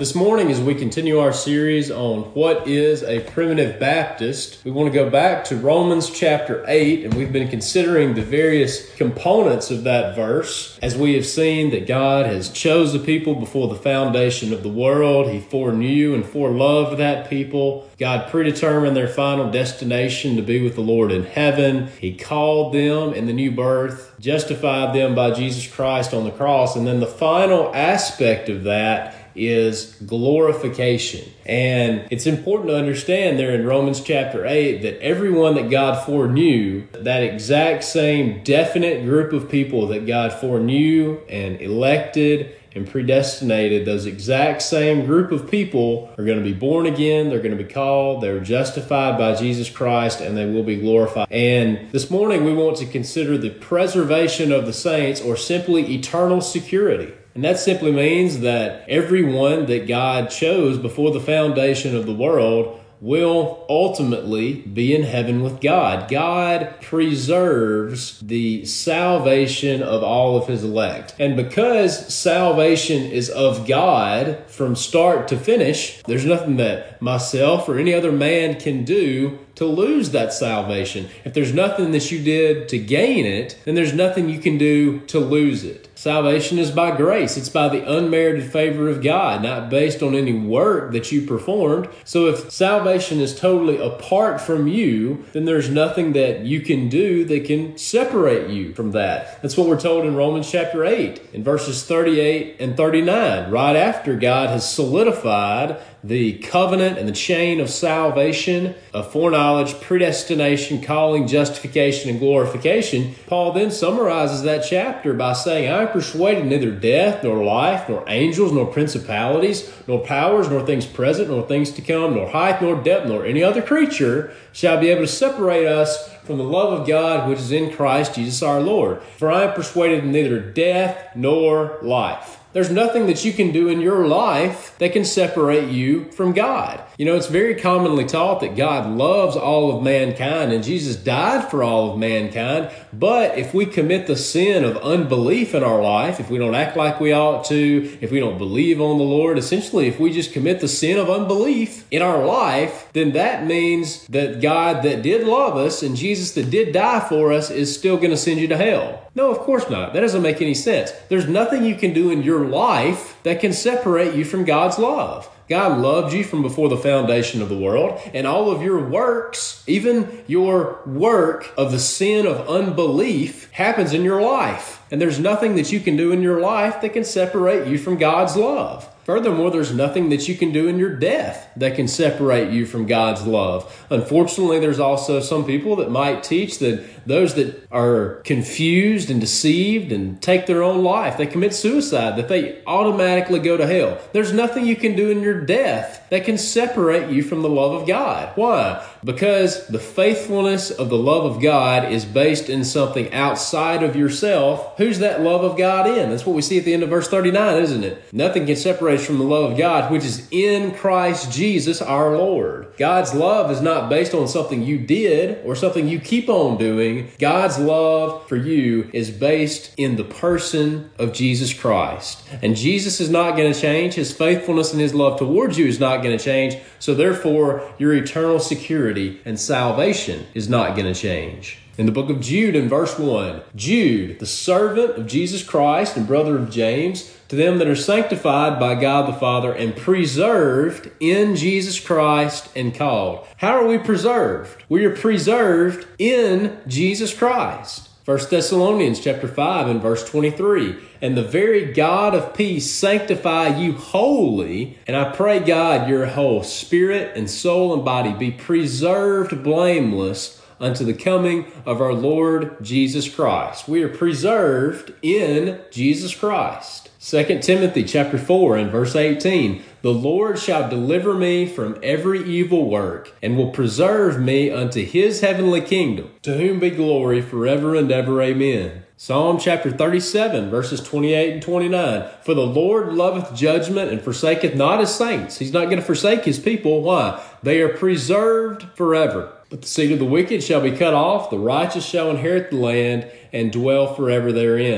This morning, as we continue our series on what is a primitive Baptist, we want to go back to Romans chapter 8, and we've been considering the various components of that verse. As we have seen that God has chosen the people before the foundation of the world, He foreknew and foreloved that people. God predetermined their final destination to be with the Lord in heaven. He called them in the new birth, justified them by Jesus Christ on the cross, and then the final aspect of that is glorification. And it's important to understand there in Romans chapter 8 that everyone that God foreknew, that exact same definite group of people that God foreknew and elected and predestinated, those exact same group of people are going to be born again, they're going to be called, they're justified by Jesus Christ, and they will be glorified. And this morning we want to consider the preservation of the saints, or simply eternal security. And that simply means that everyone that God chose before the foundation of the world will ultimately be in heaven with God. God preserves the salvation of all of His elect. And because salvation is of God from start to finish, there's nothing that myself or any other man can do to lose that salvation. If there's nothing that you did to gain it, then there's nothing you can do to lose it. Salvation is by grace. It's by the unmerited favor of God, not based on any work that you performed. So if salvation is totally apart from you, then there's nothing that you can do that can separate you from that. That's what we're told in Romans chapter 8, in verses 38 and 39, right after God has solidified the covenant and the chain of salvation, of foreknowledge, predestination, calling, justification, and glorification. Paul then summarizes that chapter by saying, I am persuaded neither death, nor life, nor angels, nor principalities, nor powers, nor things present, nor things to come, nor height, nor depth, nor any other creature shall be able to separate us from the love of God which is in Christ Jesus our Lord. For I am persuaded neither death nor life. There's nothing that you can do in your life that can separate you from God. You know, it's very commonly taught that God loves all of mankind and Jesus died for all of mankind. But if we commit the sin of unbelief in our life, if we don't act like we ought to, if we don't believe on the Lord, essentially if we just commit the sin of unbelief in our life, then that means that God that did love us and Jesus that did die for us is still going to send you to hell. No, of course not. That doesn't make any sense. There's nothing you can do in your life that can separate you from God's love. God loved you from before the foundation of the world, and all of your works, even your work of the sin of unbelief, happens in your life. And there's nothing that you can do in your life that can separate you from God's love. Furthermore, there's nothing that you can do in your death that can separate you from God's love. Unfortunately, there's also some people that might teach that those that are confused and deceived and take their own life, they commit suicide, that they automatically go to hell. There's nothing you can do in your death that can separate you from the love of God. Why? Because the faithfulness of the love of God is based in something outside of yourself. Who's that love of God in? That's what we see at the end of verse 39, isn't it? Nothing can separate us from the love of God, which is in Christ Jesus our Lord. God's love is not based on something you did or something you keep on doing. God's love for you is based in the person of Jesus Christ. And Jesus is not going to change. His faithfulness and His love towards you is not going to change. So therefore, your eternal security and salvation is not going to change. In the book of Jude in verse 1, Jude, the servant of Jesus Christ and brother of James, to them that are sanctified by God the Father and preserved in Jesus Christ and called. How are we preserved? We are preserved in Jesus Christ. 1 Thessalonians chapter 5 and verse 23, and the very God of peace sanctify you wholly, and I pray God your whole spirit and soul and body be preserved blameless unto the coming of our Lord Jesus Christ. We are preserved in Jesus Christ. 2 Timothy chapter 4 and verse 18, the Lord shall deliver me from every evil work, and will preserve me unto His heavenly kingdom, to whom be glory forever and ever. Amen. Psalm chapter 37, verses 28 and 29. For the Lord loveth judgment and forsaketh not His saints. He's not going to forsake His people. Why? They are preserved forever. But the seed of the wicked shall be cut off. The righteous shall inherit the land and dwell forever therein.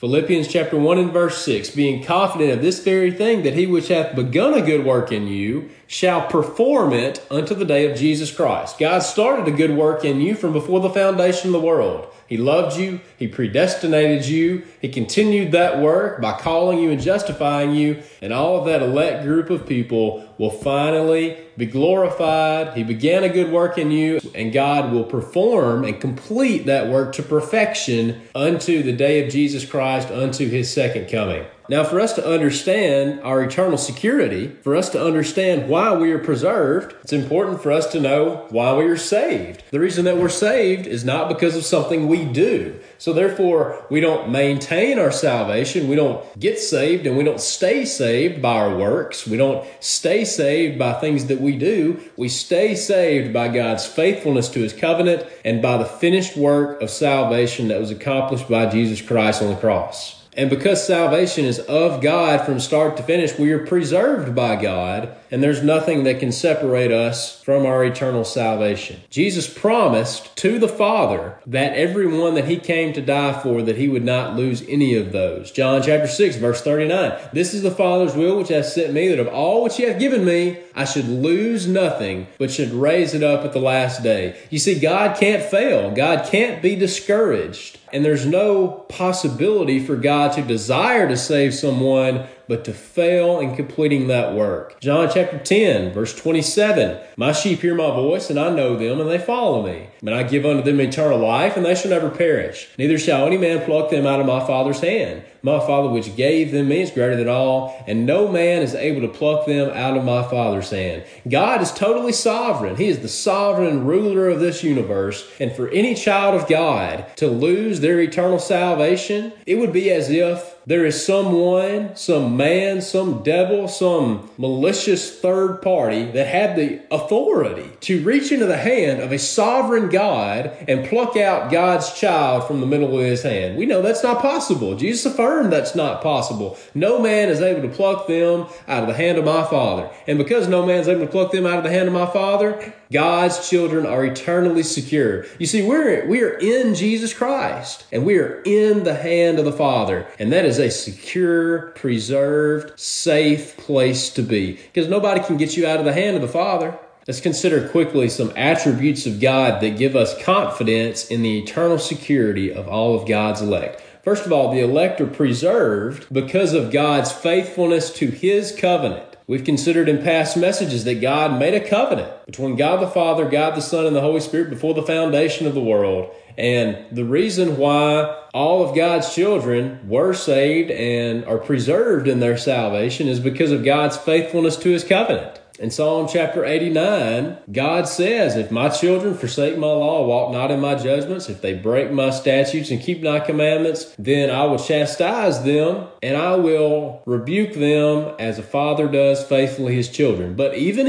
Philippians chapter 1 and verse 6, being confident of this very thing, that he which hath begun a good work in you shall perform it unto the day of Jesus Christ. God started a good work in you from before the foundation of the world. He loved you. He predestinated you. He continued that work by calling you and justifying you. And all of that elect group of people will finally be glorified. He began a good work in you, and God will perform and complete that work to perfection unto the day of Jesus Christ, unto his second coming. Now, for us to understand our eternal security, for us to understand why we are preserved, it's important for us to know why we are saved. The reason that we're saved is not because of something we do. So therefore, we don't maintain our salvation. We don't get saved, and we don't stay saved by our works. We don't stay saved by things that we do. We stay saved by God's faithfulness to his covenant and by the finished work of salvation that was accomplished by Jesus Christ on the cross. And because salvation is of God from start to finish, we are preserved by God, and there's nothing that can separate us from our eternal salvation. Jesus promised to the Father that everyone that he came to die for, that he would not lose any of those. John chapter 6, verse 39. This is the Father's will which hath sent me, that of all which he hath given me, I should lose nothing, but should raise it up at the last day. You see, God can't fail. God can't be discouraged. And there's no possibility for God to desire to save someone, but to fail in completing that work. John chapter 10, verse 27. My sheep hear my voice, and I know them, and they follow me. And I give unto them eternal life, and they shall never perish. Neither shall any man pluck them out of my Father's hand. My Father which gave them me is greater than all, and no man is able to pluck them out of my Father's hand. God is totally sovereign. He is the sovereign ruler of this universe. And for any child of God to lose their eternal salvation, it would be as if there is someone, some man, some devil, some malicious third party that had the authority to reach into the hand of a sovereign God and pluck out God's child from the middle of his hand. We know that's not possible. Jesus affirmed that's not possible. No man is able to pluck them out of the hand of my Father. And because no man is able to pluck them out of the hand of my Father, God's children are eternally secure. You see, we are in Jesus Christ, and we are in the hand of the Father. And that is a secure, preserved, safe place to be, because nobody can get you out of the hand of the Father. Let's consider quickly some attributes of God that give us confidence in the eternal security of all of God's elect. First of all, the elect are preserved because of God's faithfulness to his covenant. We've considered in past messages that God made a covenant between God the Father, God the Son, and the Holy Spirit before the foundation of the world. And the reason why all of God's children were saved and are preserved in their salvation is because of God's faithfulness to his covenant. In Psalm chapter 89, God says, if my children forsake my law, walk not in my judgments, if they break my statutes and keep my commandments, then I will chastise them and I will rebuke them as a father does faithfully his children. But even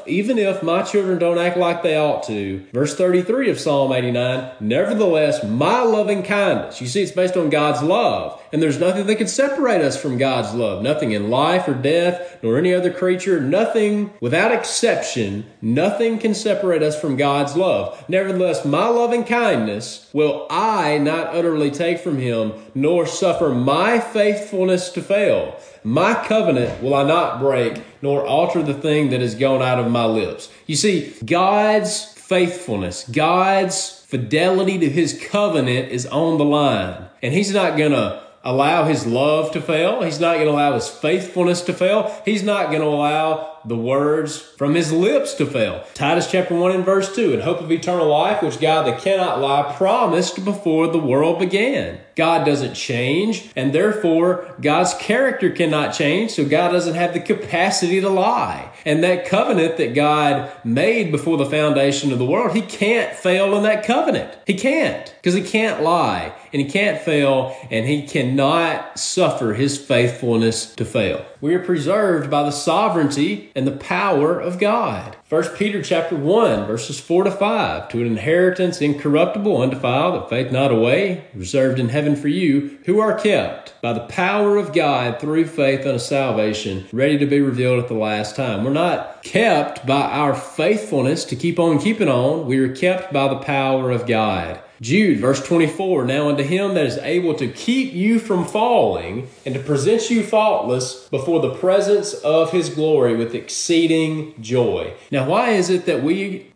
if my children don't act like they ought to, verse 33 of Psalm 89, nevertheless, my loving kindness, you see, it's based on God's love. And there's nothing that can separate us from God's love. Nothing in life or death, nor any other creature, nothing, without exception, nothing can separate us from God's love. Nevertheless, my loving kindness will I not utterly take from him, nor suffer my faithfulness to fail. My covenant will I not break, nor alter the thing that has gone out of my lips. You see, God's faithfulness, God's fidelity to his covenant is on the line. And he's not going to allow his love to fail. He's not going to allow his faithfulness to fail. He's not going to allow the words from his lips to fail. Titus chapter 1 and verse 2, in hope of eternal life, which God that cannot lie promised before the world began. God doesn't change, and therefore God's character cannot change, so God doesn't have the capacity to lie. And that covenant that God made before the foundation of the world, he can't fail in that covenant. He can't, because he can't lie, and he can't fail, and he cannot suffer his faithfulness to fail. We are preserved by the sovereignty and the power of God. 1 Peter chapter 1, verses 4 to 5, to an inheritance incorruptible, undefiled, that fadeth not away, reserved in heaven for you, who are kept by the power of God through faith unto salvation, ready to be revealed at the last time. We're not kept by our faithfulness to keep on keeping on. We are kept by the power of God. Jude, verse 24, now unto him that is able to keep you from falling and to present you faultless before the presence of his glory with exceeding joy. Now why is it that we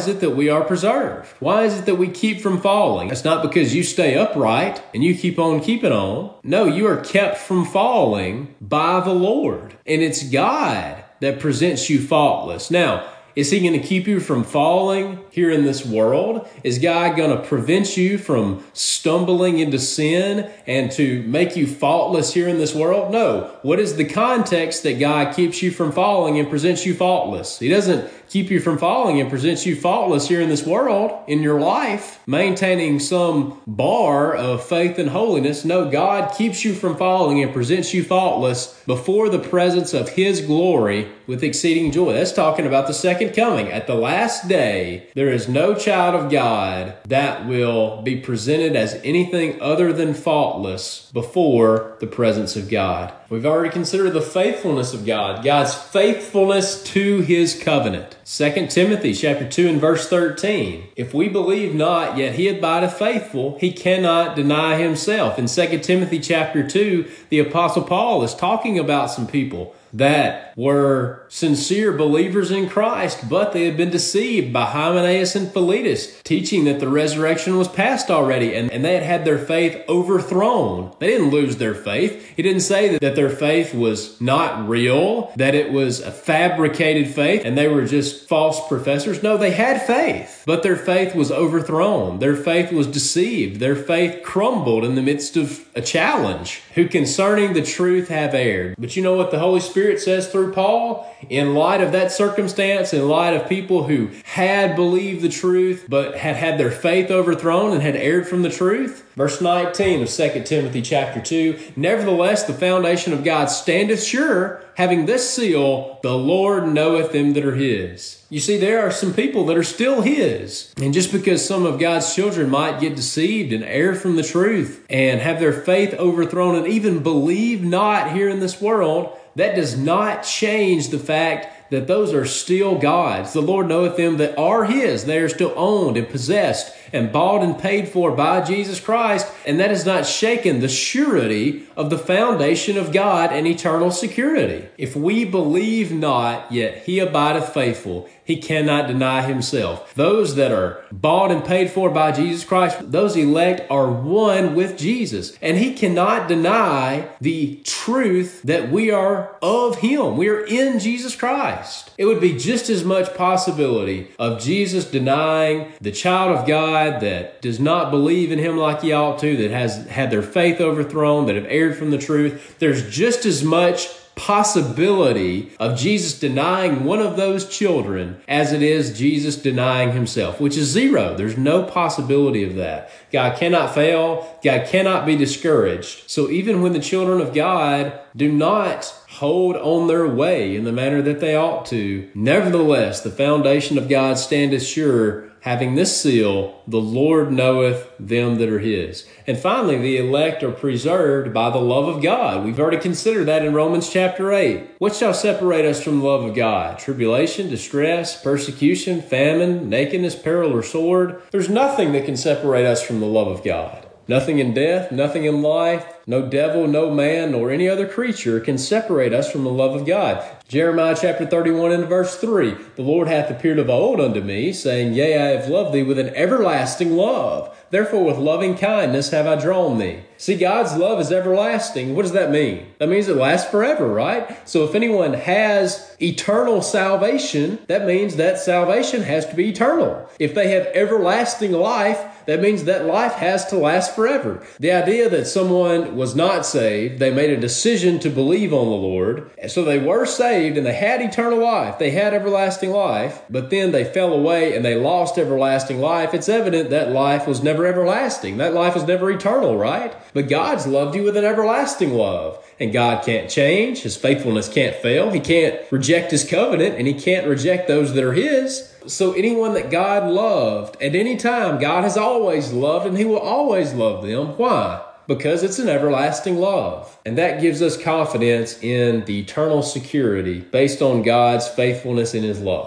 are preserved? Why is it that we keep from falling? It's not because you stay upright and you keep on keeping on. No, you are kept from falling by the Lord. And it's God that presents you faultless. Now, is he going to keep you from falling here in this world? Is God going to prevent you from stumbling into sin and to make you faultless here in this world? No. What is the context that God keeps you from falling and presents you faultless? He doesn't keep you from falling and presents you faultless here in this world, in your life, maintaining some bar of faith and holiness. No, God keeps you from falling and presents you faultless before the presence of his glory with exceeding joy. That's talking about the second coming. At the last day, there is no child of God that will be presented as anything other than faultless before the presence of God. We've already considered the faithfulness of God, God's faithfulness to his covenant. 2 Timothy chapter 2 and verse 13. If we believe not, yet he abideth faithful, he cannot deny himself. In 2 Timothy chapter 2, the Apostle Paul is talking about some people that were sincere believers in Christ, but they had been deceived by Hymenaeus and Philetus, teaching that the resurrection was past already, and they had had their faith overthrown. They didn't lose their faith. He didn't say that their faith was not real, that it was a fabricated faith, and they were just false professors. No, they had faith, but their faith was overthrown. Their faith was deceived. Their faith crumbled in the midst of a challenge. Who concerning the truth have erred. But you know what the Holy Spirit says through Paul? In light of that circumstance, in light of people who had believed the truth, but had had their faith overthrown and had erred from the truth. Verse 19 of 2 Timothy chapter 2, nevertheless, the foundation of God standeth sure, having this seal, the Lord knoweth them that are his. You see, there are some people that are still his. And just because some of God's children might get deceived and err from the truth and have their faith overthrown and even believe not here in this world, that does not change the fact that those are still God's. The Lord knoweth them that are his. They are still owned and possessed and bought and paid for by Jesus Christ. And that has not shaken the surety of the foundation of God and eternal security. If we believe not, yet he abideth faithful, he cannot deny himself. Those that are bought and paid for by Jesus Christ, those elect are one with Jesus. And he cannot deny the truth that we are of him. We are in Jesus Christ. It would be just as much possibility of Jesus denying the child of God that does not believe in him like he ought to, that has had their faith overthrown, that have erred from the truth. There's just as much possibility of Jesus denying one of those children as it is Jesus denying himself, which is zero. There's no possibility of that. God cannot fail. God cannot be discouraged. So even when the children of God do not hold on their way in the manner that they ought to, nevertheless, the foundation of God standeth sure, having this seal, the Lord knoweth them that are his. And finally, the elect are preserved by the love of God. We've already considered that in Romans chapter 8. What shall separate us from the love of God? Tribulation, distress, persecution, famine, nakedness, peril, or sword? There's nothing that can separate us from the love of God. Nothing in death, nothing in life, no devil, no man, nor any other creature can separate us from the love of God. Jeremiah chapter 31 and verse 3, the Lord hath appeared of old unto me, saying, Yea, I have loved thee with an everlasting love. Therefore with loving kindness have I drawn thee. See, God's love is everlasting. What does that mean? That means it lasts forever, right? So if anyone has eternal salvation, that means that salvation has to be eternal. If they have everlasting life, that means that life has to last forever. The idea that someone was not saved, they made a decision to believe on the Lord, so they were saved and they had eternal life, they had everlasting life, but then they fell away and they lost everlasting life. It's evident that life was never everlasting. That life was never eternal, right? But God's loved you with an everlasting love. And God can't change. His faithfulness can't fail. He can't reject his covenant, and he can't reject those that are his. So anyone that God loved at any time, God has always loved, and he will always love them. Why? Because it's an everlasting love. And that gives us confidence in the eternal security based on God's faithfulness and his love.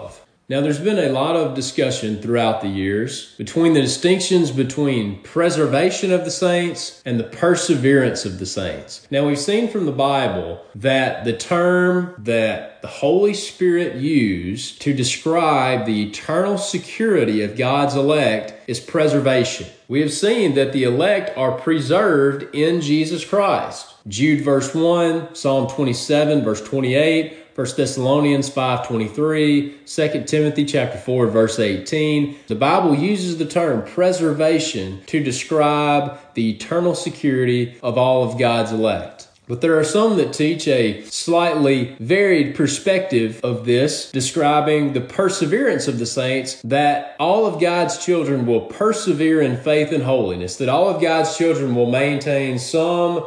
Now, there's been a lot of discussion throughout the years between the distinctions between preservation of the saints and the perseverance of the saints. Now, we've seen from the Bible that the term that the Holy Spirit used to describe the eternal security of God's elect is preservation. We have seen that the elect are preserved in Jesus Christ. Jude verse 1, Psalm 27 verse 28, 1 Thessalonians 5:23, 2 Timothy chapter 4 verse 18. The Bible uses the term preservation to describe the eternal security of all of God's elect. But there are some that teach a slightly varied perspective of this, describing the perseverance of the saints, that all of God's children will persevere in faith and holiness, that all of God's children will maintain some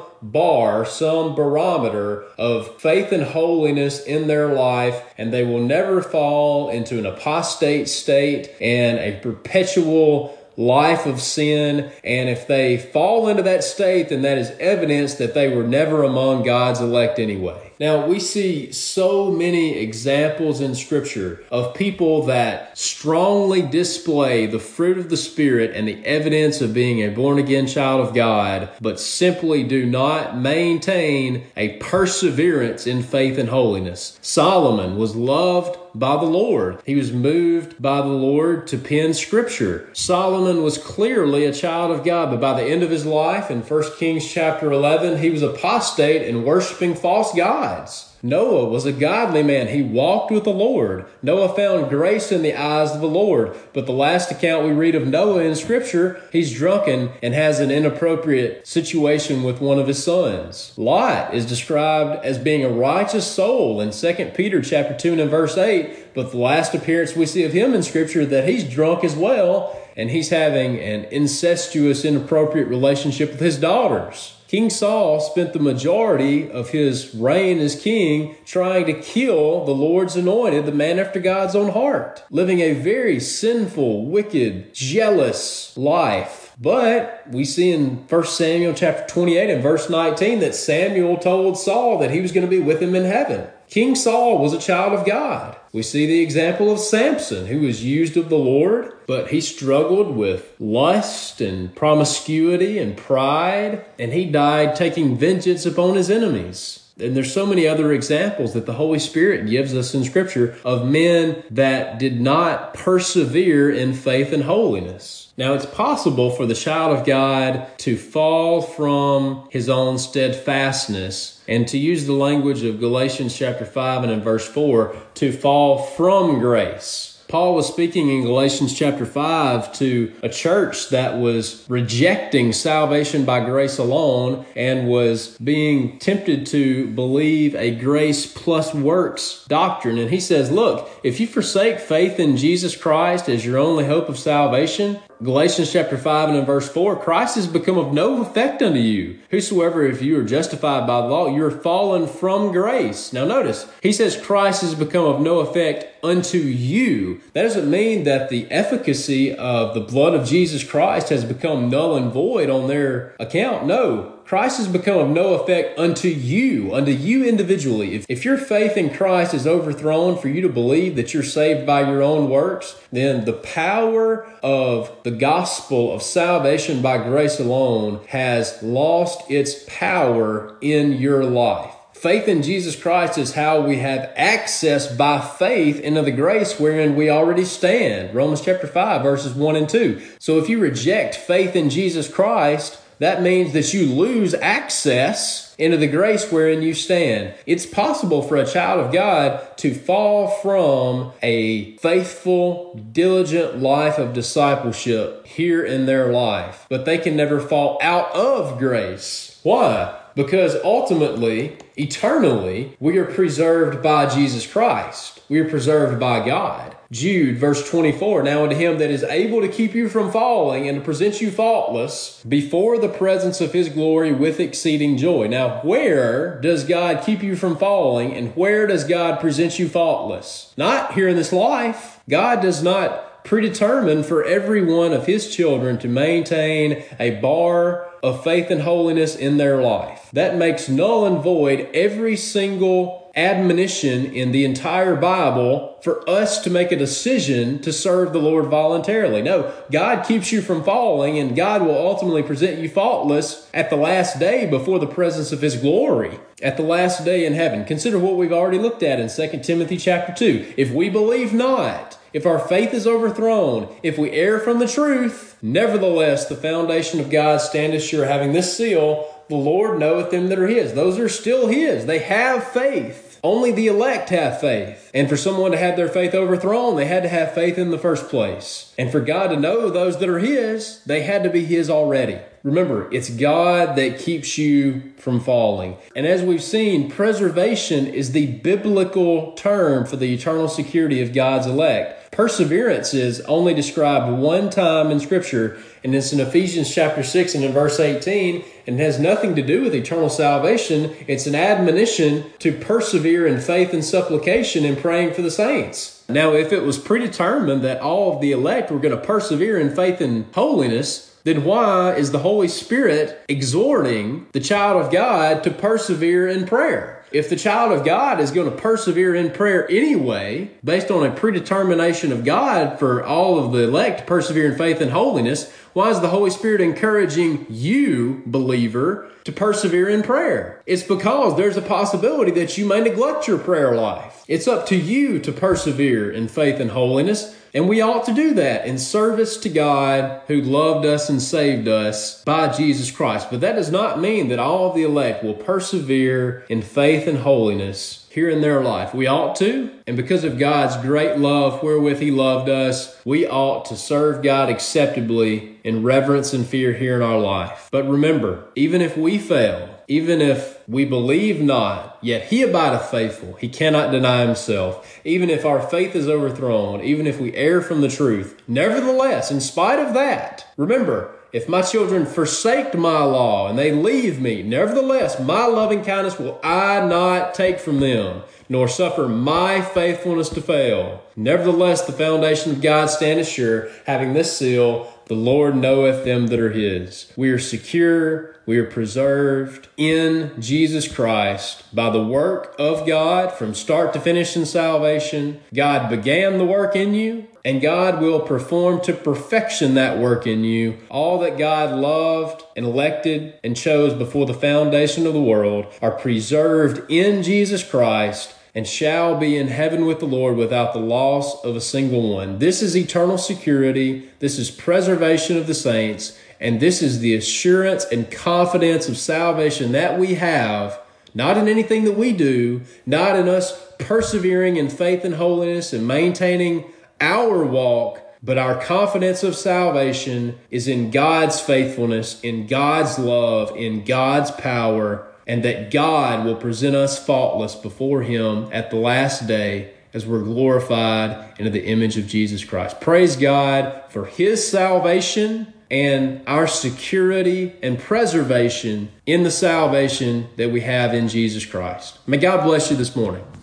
barometer of faith and holiness in their life, and they will never fall into an apostate state and a perpetual life of sin. And if they fall into that state, then that is evidence that they were never among God's elect anyway. Now, we see so many examples in Scripture of people that strongly display the fruit of the Spirit and the evidence of being a born-again child of God, but simply do not maintain a perseverance in faith and holiness. Solomon was loved by the Lord. He was moved by the Lord to pen Scripture. Solomon was clearly a child of God, but by the end of his life, in 1 Kings chapter 11, he was apostate and worshiping false gods. Noah was a godly man. He walked with the Lord. Noah found grace in the eyes of the Lord. But the last account we read of Noah in Scripture, he's drunken and has an inappropriate situation with one of his sons. Lot is described as being a righteous soul in 2 Peter chapter 2 and verse 8. But the last appearance we see of him in Scripture, that he's drunk as well, and he's having an incestuous, inappropriate relationship with his daughters. King Saul spent the majority of his reign as king trying to kill the Lord's anointed, the man after God's own heart, living a very sinful, wicked, jealous life. But we see in 1 Samuel chapter 28 and verse 19 that Samuel told Saul that he was going to be with him in heaven. King Saul was a child of God. We see the example of Samson, who was used of the Lord, but he struggled with lust and promiscuity and pride, and he died taking vengeance upon his enemies. And there's so many other examples that the Holy Spirit gives us in Scripture of men that did not persevere in faith and holiness. Now, it's possible for the child of God to fall from his own steadfastness, and to use the language of Galatians chapter 5 and in verse 4, to fall from grace. Paul was speaking in Galatians chapter 5 to a church that was rejecting salvation by grace alone and was being tempted to believe a grace plus works doctrine. And he says, look, if you forsake faith in Jesus Christ as your only hope of salvation, Galatians chapter 5 and in verse 4, Christ has become of no effect unto you. Whosoever, if you are justified by the law, you are fallen from grace. Now notice, he says Christ has become of no effect unto you. That doesn't mean that the efficacy of the blood of Jesus Christ has become null and void on their account. No. Christ has become of no effect unto you individually. If your faith in Christ is overthrown for you to believe that you're saved by your own works, then the power of the gospel of salvation by grace alone has lost its power in your life. Faith in Jesus Christ is how we have access by faith into the grace wherein we already stand. Romans chapter 5, verses 1 and 2. So if you reject faith in Jesus Christ, that means that you lose access into the grace wherein you stand. It's possible for a child of God to fall from a faithful, diligent life of discipleship here in their life, but they can never fall out of grace. Why? Because ultimately, eternally, we are preserved by Jesus Christ. We are preserved by God. Jude, verse 24, now unto him that is able to keep you from falling and to present you faultless before the presence of his glory with exceeding joy. Now, where does God keep you from falling, and where does God present you faultless? Not here in this life. God does not predetermine for every one of his children to maintain a bar of faith and holiness in their life. That makes null and void every single admonition in the entire Bible for us to make a decision to serve the Lord voluntarily. No, God keeps you from falling, and God will ultimately present you faultless at the last day before the presence of His glory, at the last day in heaven. Consider what we've already looked at in 2 Timothy chapter 2. If we believe not, if our faith is overthrown, if we err from the truth, nevertheless the foundation of God standeth sure, having this seal, the Lord knoweth them that are His. Those are still His. They have faith. Only the elect have faith. And for someone to have their faith overthrown, they had to have faith in the first place. And for God to know those that are His, they had to be His already. Remember, it's God that keeps you from falling. And as we've seen, preservation is the biblical term for the eternal security of God's elect. Perseverance is only described one time in Scripture, and it's in Ephesians chapter 6 and in verse 18, and it has nothing to do with eternal salvation. It's an admonition to persevere in faith and supplication and praying for the saints. Now, if it was predetermined that all of the elect were going to persevere in faith and holiness, then why is the Holy Spirit exhorting the child of God to persevere in prayer? If the child of God is going to persevere in prayer anyway, based on a predetermination of God for all of the elect to persevere in faith and holiness, why is the Holy Spirit encouraging you, believer, to persevere in prayer? It's because there's a possibility that you may neglect your prayer life. It's up to you to persevere in faith and holiness, and we ought to do that in service to God who loved us and saved us by Jesus Christ. But that does not mean that all of the elect will persevere in faith and holiness here in their life. We ought to, and because of God's great love wherewith He loved us, we ought to serve God acceptably in reverence and fear here in our life. But remember, even if we fail, even if we believe not, yet He abideth faithful. He cannot deny Himself. Even if our faith is overthrown, even if we err from the truth, nevertheless, in spite of that, remember, if my children forsake my law and they leave me, nevertheless, my loving kindness will I not take from them, nor suffer my faithfulness to fail. Nevertheless, the foundation of God standeth sure, having this seal, the Lord knoweth them that are His. We are secure, we are preserved in Jesus Christ by the work of God from start to finish in salvation. God began the work in you, and God will perform to perfection that work in you. All that God loved and elected and chose before the foundation of the world are preserved in Jesus Christ and shall be in heaven with the Lord without the loss of a single one. This is eternal security. This is preservation of the saints. And this is the assurance and confidence of salvation that we have, not in anything that we do, not in us persevering in faith and holiness and maintaining our walk, but our confidence of salvation is in God's faithfulness, in God's love, in God's power, and that God will present us faultless before Him at the last day as we're glorified into the image of Jesus Christ. Praise God for His salvation and our security and preservation in the salvation that we have in Jesus Christ. May God bless you this morning.